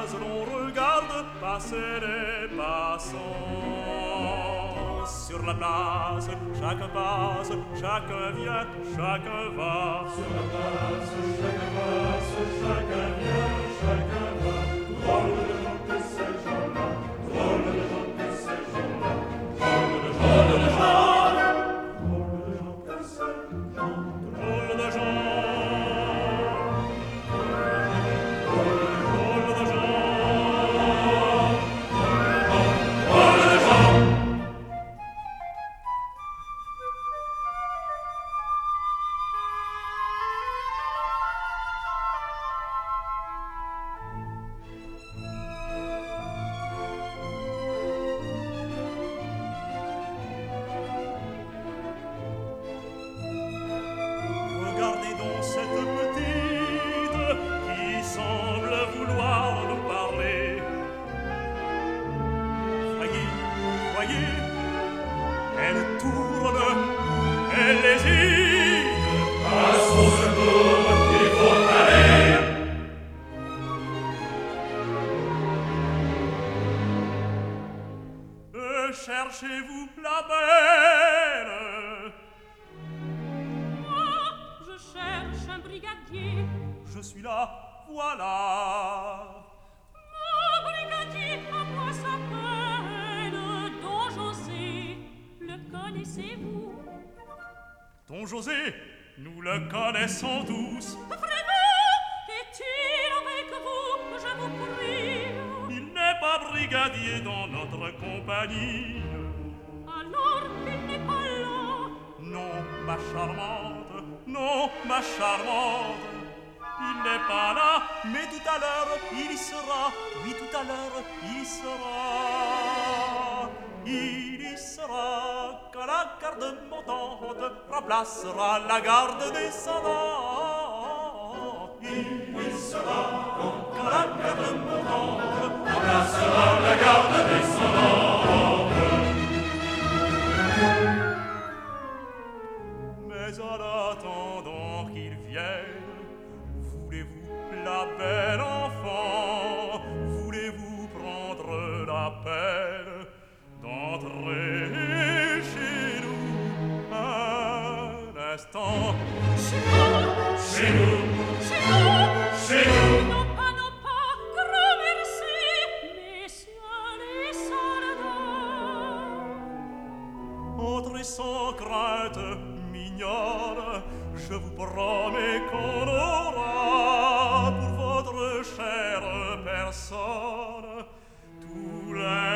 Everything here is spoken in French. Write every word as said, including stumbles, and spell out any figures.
place, l'on regarde passer les passants. Sur la place, chacun passe, chacun vient, chacun va. Sur la place, chacun passe, chacun vient, chacun va. Drôle de gens que ces gens-là, drôle de gens que ces gens-là, drôle de gens, drôle de gens, drôle de gens que ces gens, Drôle de gens. Regardez donc cette petite qui semble vouloir nous parler. Voyez, voyez, elle tourne, elle hésite. à son secours il faut aller. Euh, Cherchez-vous la belle? Moi, je cherche un brigadier. Je suis là, voilà. Un brigadier, à moi s'appelle Don José. Le connaissez-vous? Don José, nous le connaissons tous. Vraiment, est-il avec vous? Je vous prie. Il n'est pas brigadier dans notre compagnie. Alors, il n'est pas là. Non, ma charmante, non, ma charmante. Il n'est pas là, mais tout à l'heure, il y sera. Oui, tout à l'heure, il y sera. Il y sera quand la garde montante remplacera la garde descendante. Il y sera quand la garde montante remplacera la garde descendante. Mais en attendant qu'il vienne, voulez-vous la belle enfant, voulez-vous prendre la peine d'entrer chez nous un instant? Chez nous, Chez nous, chez nous, chez nous. non pas, non pas, grand merci, messieurs les soldats. Entrez sans crainte, mignonne, je vous promets qu'on aura pour votre chère personne tout l'air